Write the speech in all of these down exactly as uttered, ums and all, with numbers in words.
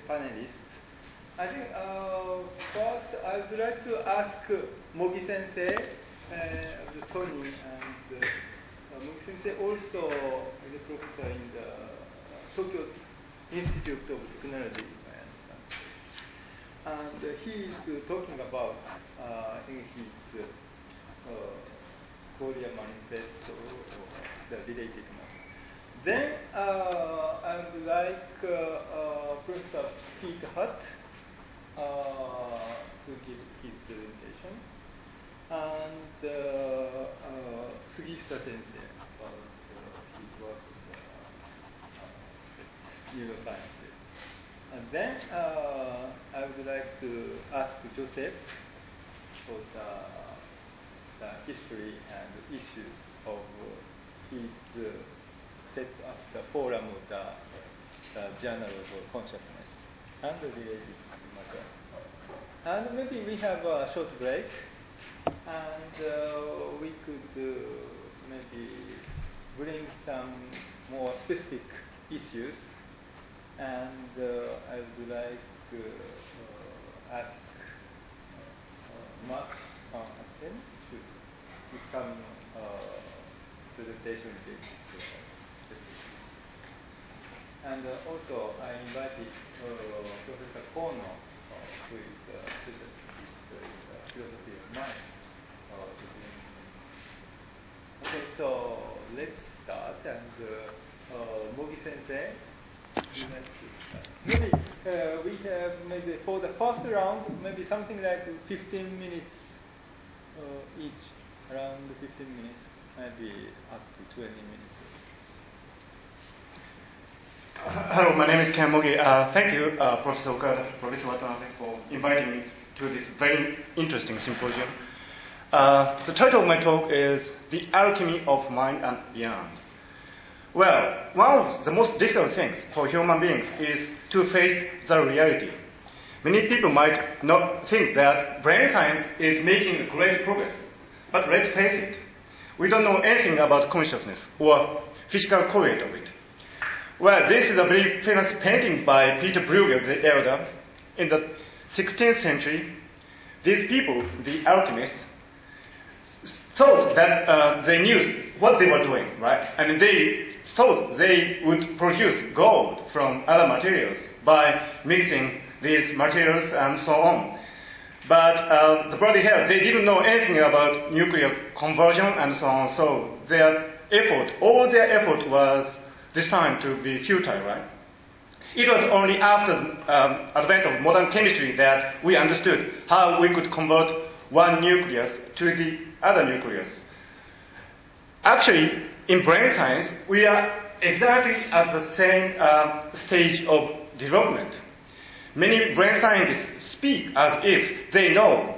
panelists. I think uh, first I would like to ask Mogi Sensei uh, of the Sony, and uh, Mogi Sensei also is a professor in the Tokyo Institute of Technology, I understand. And uh, he is uh, talking about, uh, I think his uh, Korea Manifesto or the related matter. Then uh, I would like uh, uh, Professor Peter Hutt uh, to give his presentation, and uh, uh, Sugihisa Sensei about uh, his work in the uh, neurosciences. And then uh, I would like to ask Joseph for the, the history and issues of his uh, set up the forum of the, the Journal of Consciousness and the related matter. And maybe we have a short break, and uh, we could uh, maybe bring some more specific issues. And uh, I would like to uh, ask uh, Mark Van Atten to give some uh, presentation related to specific. And uh, also I invited uh, Professor Kono, uh, who is a specialist in uh, philosophy of mind, uh, to bring. Okay, so let's start. And uh, uh, Mogi Sensei, maybe uh, we have maybe for the first round maybe something like fifteen minutes uh, each, around fifteen minutes, maybe up to twenty minutes. Uh, hello, my name is Ken Mogi. Uh, thank you, uh, Professor Okada, Professor Watanabe, for inviting me to this very interesting symposium. Uh, the title of my talk is The Alchemy of Mind and Beyond. Well, one of the most difficult things for human beings is to face the reality. Many people might not think that brain science is making great progress, but let's face it, we don't know anything about consciousness or physical correlate of it. Well, this is a very famous painting by Peter Bruegel the Elder. In the sixteenth century, these people, the alchemists, thought that uh, they knew what they were doing, right? I mean, they thought they would produce gold from other materials by mixing these materials and so on. But uh, the bloody hell, they didn't know anything about nuclear conversion and so on, so their effort, all their effort was destined to be futile, right? It was only after the um, advent of modern chemistry that we understood how we could convert one nucleus to the other nucleus. Actually, in brain science, we are exactly at the same uh, stage of development. Many brain scientists speak as if they know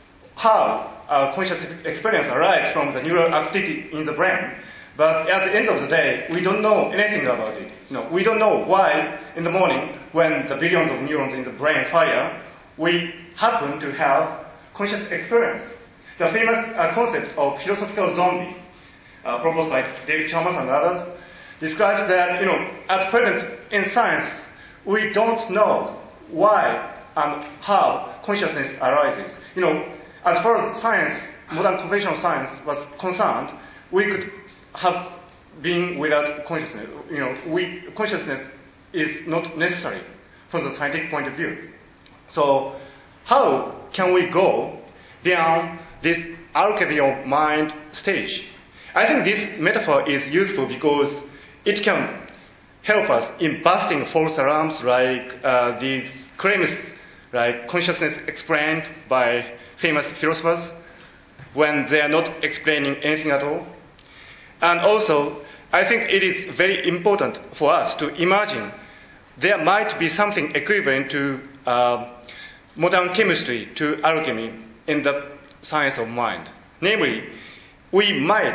how uh, conscious experience arises from the neural activity in the brain, but at the end of the day, we don't know anything about it. You know, we don't know why in the morning, when the billions of neurons in the brain fire, we happen to have conscious experience. The famous uh, concept of philosophical zombie, Uh, proposed by David Chalmers and others, describes that, you know, at present in science, we don't know why and how consciousness arises. You know, as far as science, modern conventional science was concerned, we could have been without consciousness. You know, we, consciousness is not necessary from the scientific point of view. So, how can we go beyond this alchemy of mind stage? I think this metaphor is useful because it can help us in busting false alarms like uh, these claims like consciousness explained by famous philosophers when they are not explaining anything at all. And also, I think it is very important for us to imagine there might be something equivalent to uh, modern chemistry to alchemy in the science of mind. Namely, we might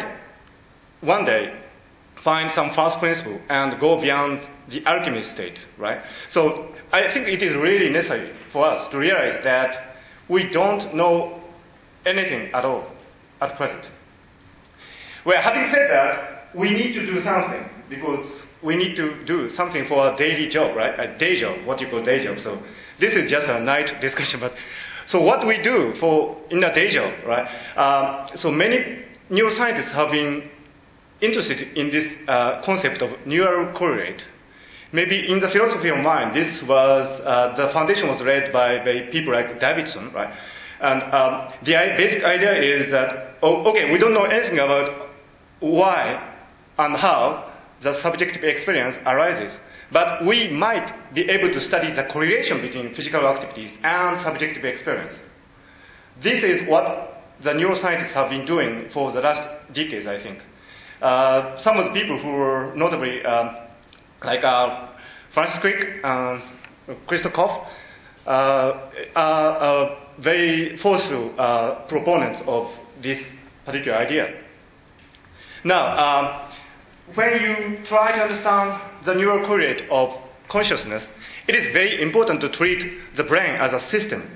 one day find some first principle and go beyond the alchemy state, right? So I think it is really necessary for us to realize that we don't know anything at all at present. Well, having said that, we need to do something because we need to do something for a daily job, right? A day job, what you call day job. So this is just a night discussion, but so what we do for in a day job, right? Um, so many neuroscientists have been interested in this uh, concept of neural correlate. Maybe in the philosophy of mind, this was uh, the foundation was led by, by people like Davidson, right? And um, the basic idea is that, oh, okay, we don't know anything about why and how the subjective experience arises, but we might be able to study the correlation between physical activities and subjective experience. This is what the neuroscientists have been doing for the last decades, I think. Uh, some of the people who were notably um, like uh, Francis Crick and Christoph Koch uh, are uh, very forceful uh, proponents of this particular idea. Now, um, when you try to understand the neural correlate of consciousness, it is very important to treat the brain as a system.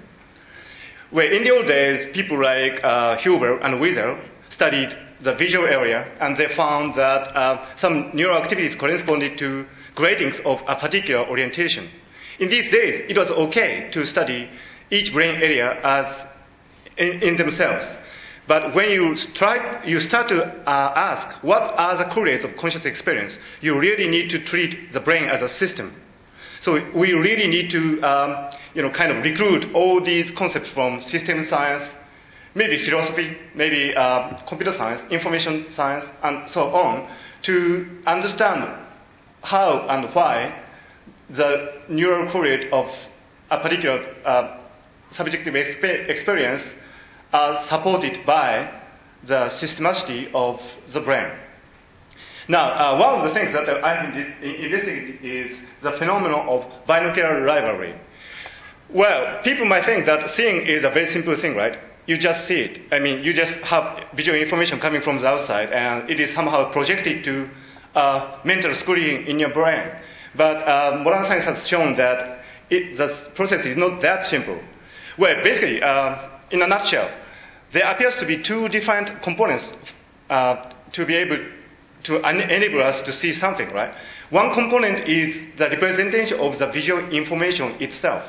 Where in the old days, people like uh, Huber and Wieser studied the visual area, and they found that uh, some neural activities corresponded to gradings of a particular orientation. In these days, it was okay to study each brain area as in, in themselves. But when you try, you start to uh, ask what are the correlates of conscious experience, you really need to treat the brain as a system. So we really need to, um, you know, kind of recruit all these concepts from system science, maybe philosophy, maybe uh, computer science, information science, and so on, to understand how and why the neural correlate of a particular uh, subjective exp- experience are supported by the systematicity of the brain. Now, uh, one of the things that I've been investigating is the phenomenon of binocular rivalry. Well, people might think that seeing is a very simple thing, right? You just see it. I mean, you just have visual information coming from the outside, and it is somehow projected to a mental screen in your brain. But uh, modern science has shown that it, the process is not that simple. Well, basically, uh, in a nutshell, there appears to be two different components uh, to be able to enable us to see something, right? One component is the representation of the visual information itself.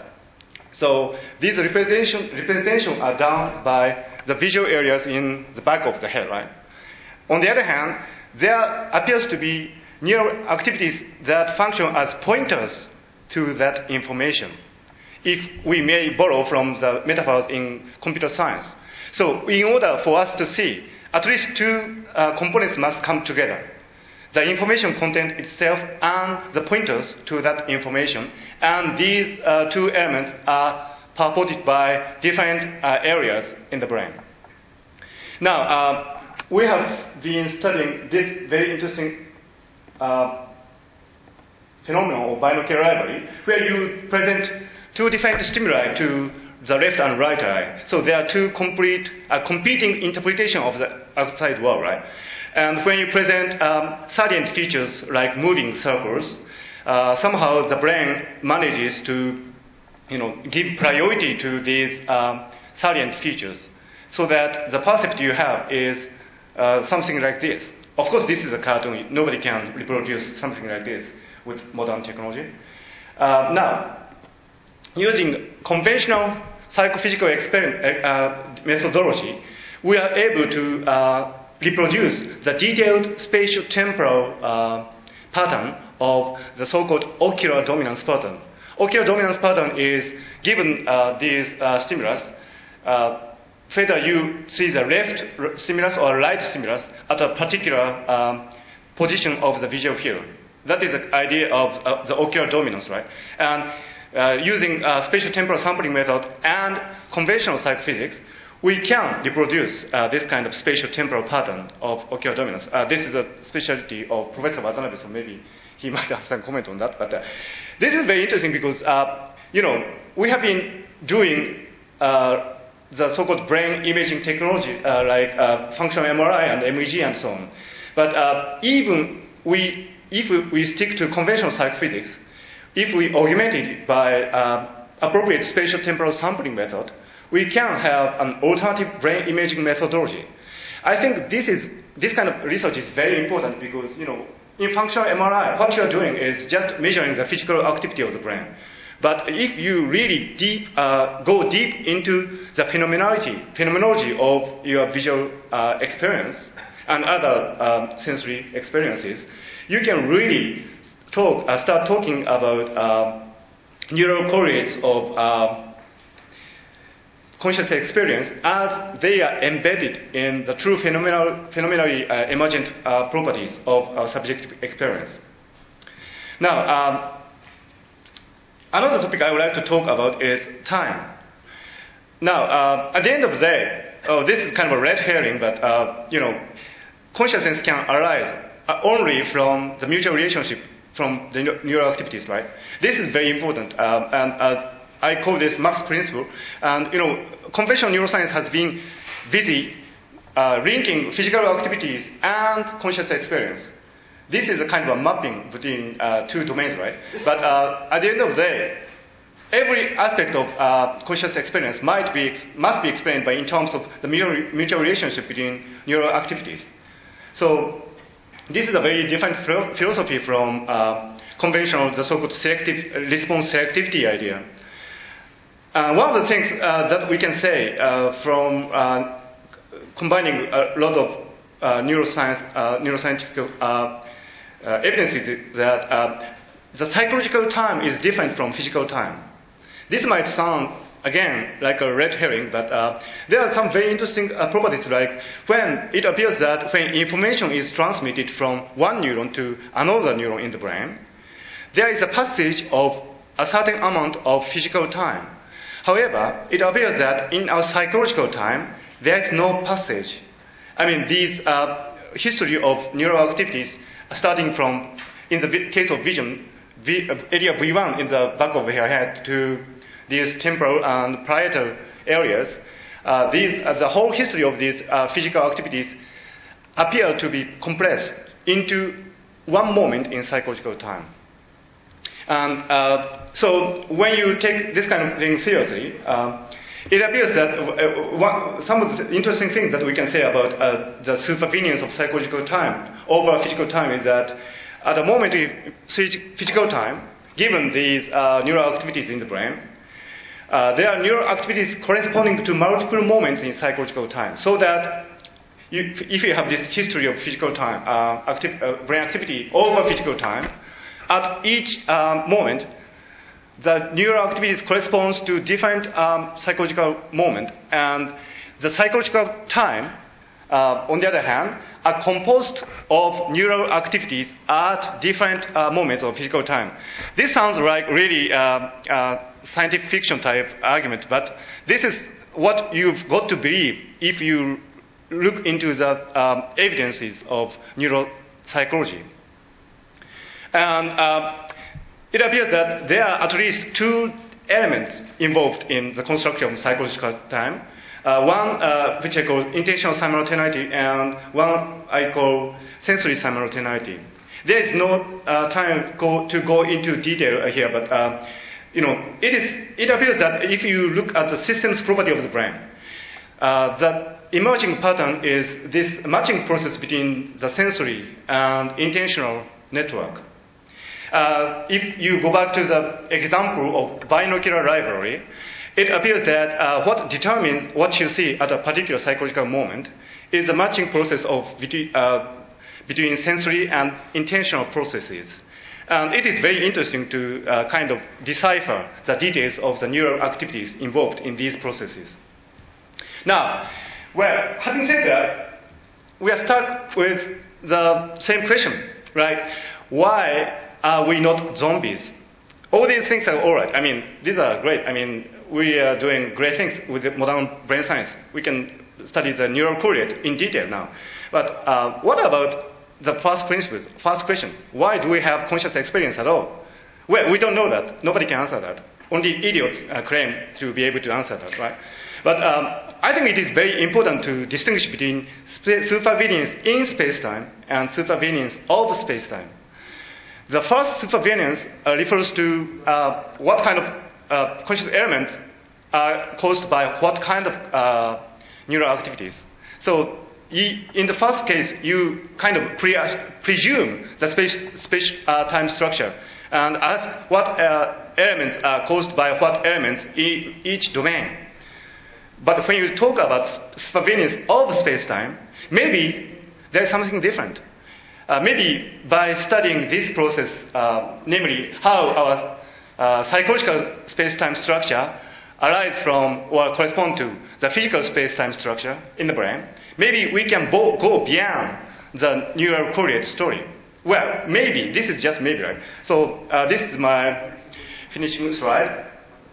So these representation, representation are done by the visual areas in the back of the head, right? On the other hand, there appears to be neural activities that function as pointers to that information, if we may borrow from the metaphors in computer science. So in order for us to see, at least two uh, components must come together. The information content itself and the pointers to that information. And these uh, two elements are purported by different uh, areas in the brain. Now, uh, we have been studying this very interesting uh, phenomenon of binocular rivalry, where you present two different stimuli to the left and right eye. So there are two complete, uh, competing interpretations of the outside world, right? And when you present um, salient features like moving circles, uh, somehow the brain manages to, you know, give priority to these um, salient features, so that the percept you have is uh, something like this. Of course, this is a cartoon. Nobody can reproduce something like this with modern technology. Uh, now, using conventional psychophysical experiment, uh, methodology, we are able to uh, reproduce the detailed spatio-temporal uh, pattern of the so-called ocular dominance pattern. Ocular dominance pattern is given uh, these uh, stimulus, uh, whether you see the left stimulus or right stimulus at a particular um, position of the visual field. That is the idea of uh, the ocular dominance, right? And uh, using uh, spatio-temporal sampling method and conventional psychophysics, we can reproduce uh, this kind of spatio-temporal pattern of ocular dominance. Uh, this is a specialty of Professor Watanabe, so maybe he might have some comment on that. But uh, this is very interesting because, uh, you know, we have been doing uh, the so-called brain imaging technology, uh, like uh, functional M R I and M E G and so on. But uh, even we, if we, we stick to conventional psychophysics, if we augment it by uh, appropriate spatio-temporal sampling method, we can have an alternative brain imaging methodology. I think this is this kind of research is very important because, you know, in functional M R I, what you are doing is just measuring the physical activity of the brain. But if you really deep, uh, go deep into the phenomenology, phenomenology of your visual uh, experience and other um, sensory experiences, you can really talk, uh, start talking about uh, neural correlates of uh, conscious experience as they are embedded in the true phenomenal, phenomenally uh, emergent uh, properties of uh, subjective experience. Now, um, another topic I would like to talk about is time. Now, uh, at the end of the day, oh, this is kind of a red herring, but uh, you know, consciousness can arise uh, only from the mutual relationship from the neural activities, right? This is very important, um, and uh, I call this Mach's principle. And you know, conventional neuroscience has been busy uh, linking physical activities and conscious experience. This is a kind of a mapping between uh, two domains, right? But uh, at the end of the day, every aspect of uh, conscious experience might be ex- must be explained by in terms of the mutual, mutual relationship between neural activities. So this is a very different philo- philosophy from uh, conventional, the so-called selective response selectivity idea. Uh, one of the things uh, that we can say uh, from uh, combining a lot of uh, neuroscience, uh, neuroscientific uh, uh, evidence is that uh, the psychological time is different from physical time. This might sound, again, like a red herring, but uh, there are some very interesting uh, properties, like when it appears that when information is transmitted from one neuron to another neuron in the brain, there is a passage of a certain amount of physical time. However, it appears that in our psychological time, there is no passage. I mean, these uh, history of neural activities, starting from, in the vi- case of vision, v- area V one in the back of your head to these temporal and parietal areas, uh, these, uh, the whole history of these uh, physical activities appear to be compressed into one moment in psychological time. And uh, so when you take this kind of thing seriously, uh, it appears that uh, one, some of the interesting things that we can say about uh, the supervenience of psychological time over physical time is that at the moment of physical time, given these uh, neural activities in the brain, uh, there are neural activities corresponding to multiple moments in psychological time, so that you, if you have this history of physical time, uh, active, uh, brain activity over physical time, at each um, moment, the neural activities corresponds to different um, psychological moment, and the psychological time, uh, on the other hand, are composed of neural activities at different uh, moments of physical time. This sounds like really uh, uh, scientific fiction type argument, but this is what you've got to believe if you look into the um, evidences of neuropsychology. And uh, it appears that there are at least two elements involved in the construction of psychological time. Uh, one uh, which I call intentional simultaneity, and one I call sensory simultaneity. There is no uh, time go, to go into detail here, but uh, you know, it is. It appears that if you look at the systems property of the brain, uh, the emerging pattern is this matching process between the sensory and intentional network. Uh, if you go back to the example of binocular library, it appears that uh, what determines what you see at a particular psychological moment is the matching process of between, uh, between sensory and intentional processes. And it is very interesting to uh, kind of decipher the details of the neural activities involved in these processes. Now, well, having said that, we are stuck with the same question, right? Why are we not zombies? All these things are all right. I mean, these are great. I mean, we are doing great things with the modern brain science. We can study the neural correlate in detail now. But uh, what about the first principles, first question? Why do we have conscious experience at all? Well, we don't know that. Nobody can answer that. Only idiots uh, claim to be able to answer that, right? But um, I think it is very important to distinguish between sp- supervenience in space-time and supervenience of space-time. The first supervenience uh, refers to uh, what kind of uh, conscious elements are caused by what kind of uh, neural activities. So in the first case, you kind of pre- presume the space, space uh, time structure and ask what uh, elements are caused by what elements in each domain. But when you talk about supervenience of space-time, maybe there's something different. Uh, maybe by studying this process, uh, namely how our uh, psychological space-time structure arises from or correspond to the physical space-time structure in the brain, maybe we can bo- go beyond the neural correlate story. Well, maybe. This is just maybe, right? So uh, this is my finishing slide.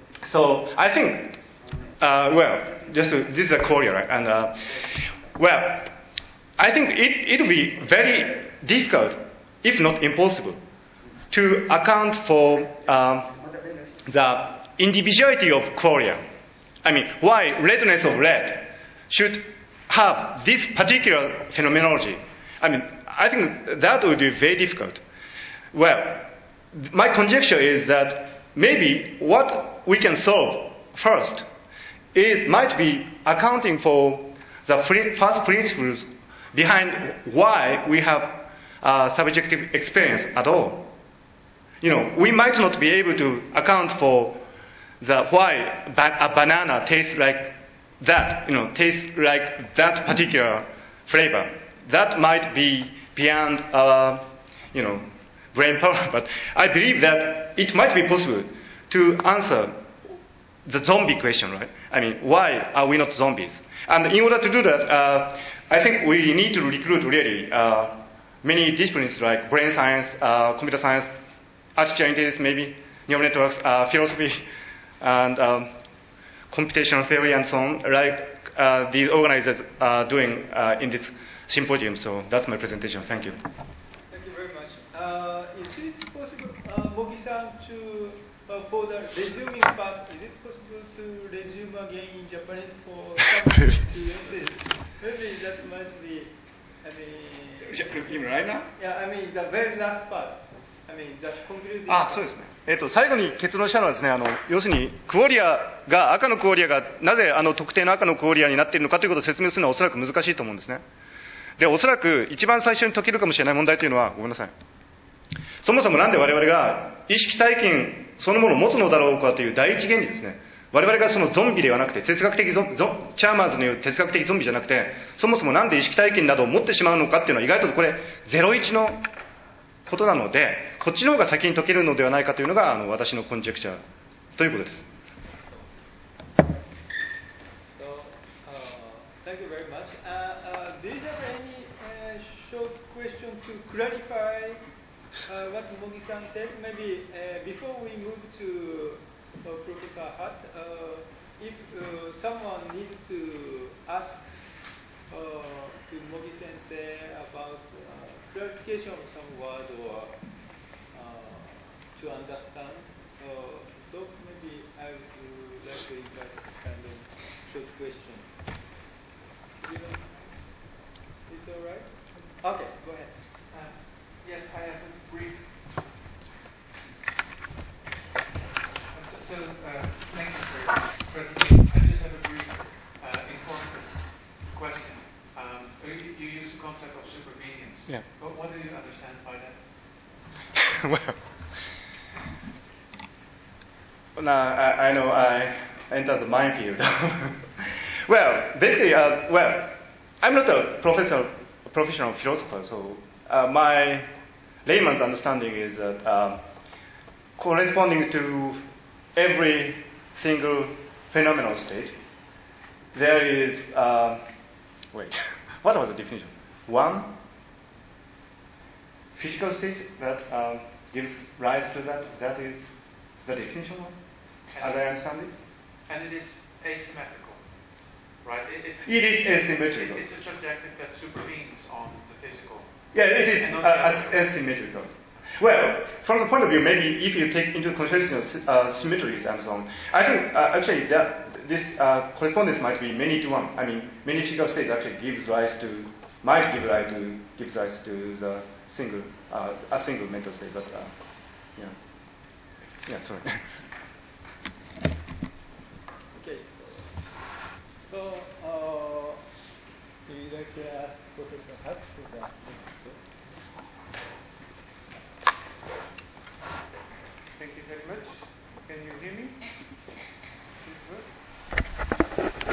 So I think, uh, well, just to, this is a Korea, right? And uh, well, I think it it will be very difficult, if not impossible, to account for um, the individuality of Korea. I mean, why redness of red should have this particular phenomenology. I mean, I think that would be very difficult. Well, my conjecture is that maybe what we can solve first is might be accounting for the first principles behind why we have uh, subjective experience at all. You know, we might not be able to account for the why ba- a banana tastes like that, you know, tastes like that particular flavor. That might be beyond our, you know, brain power. But I believe that it might be possible to answer the zombie question, right? I mean, why are we not zombies? And in order to do that, uh, I think we need to recruit really uh, many disciplines like brain science, uh, computer science, artificial intelligence, maybe neural networks, uh, philosophy, and um, computational theory, and so on, like uh, these organizers are doing uh, in this symposium. So that's my presentation. Thank you. Thank you very much. Uh, is it possible, uh, Mogi-san, to uh, for the resuming part, is it possible to resume again in Japanese for some students? Maybe that might be, I mean... Even right now? Yeah, I mean, the very last part. I mean, the concluding あ、そうですね。えっと、最後に結論したのはですね、あの、要するに、クオリアが、赤のクオリアが、なぜあの特定の赤のクオリアになっているのかということを説明するのはおそらく難しいと思うんですね。で、おそらく一番最初に解けるかもしれない問題というのは、ごめんなさい。そもそもなんで我々が意識体験そのものを持つのだろうかという第一原理ですね。我々がそのゾンビではなくて、哲学的ゾン、ゾチャーマーズの言う哲学的ゾンビじゃなくて、そもそもなんで意識体験などを持ってしまうのかっていうのは意外とこれ、ゼロイチのことなので、こっちの方が先に解けるのではないかというのがあの私のコンジェクチャーということです。 So, uh, thank you very much. Uh, uh, do you have any uh, short question to clarify uh, what Mogi-san said? Maybe uh, before we move to uh, Professor Hart, uh, if uh, someone needs to ask uh, to Mogi-sensei about uh, clarification of some word or uh, to understand, uh, so maybe I would like to invite kind of short question. It's all right? Okay, go ahead. Uh, yes, I have a brief. So, uh, thank you for your presentation. I just have a brief, uh, informative question. Um, you, you use the concept of supervenience. Yeah. But what do you understand by that? well, now, I, I know I entered the minefield. well, basically, uh, well, I'm not a professor, a professional philosopher, so uh, my layman's understanding is that uh, corresponding to every single phenomenal state, there is, uh, wait, what was the definition? One physical state that um, gives rise to that, that is the definition of, as I understand it? And it is asymmetrical, right? It, it's, It is asymmetrical. It, it's a subjective that supervenes on the physical. Yeah, it is And not uh, the as, other. asymmetrical. Well, from the point of view, maybe if you take into consideration uh, symmetries and so on, I think uh, actually that this uh, correspondence might be many to one. I mean, many physical states actually gives rise to, might give rise to, gives rise to the single, uh, a single mental state. But uh, yeah, yeah, sorry. Okay, so, so uh, directly ask Professor Hatch for that. Thank you very much. Can you hear me?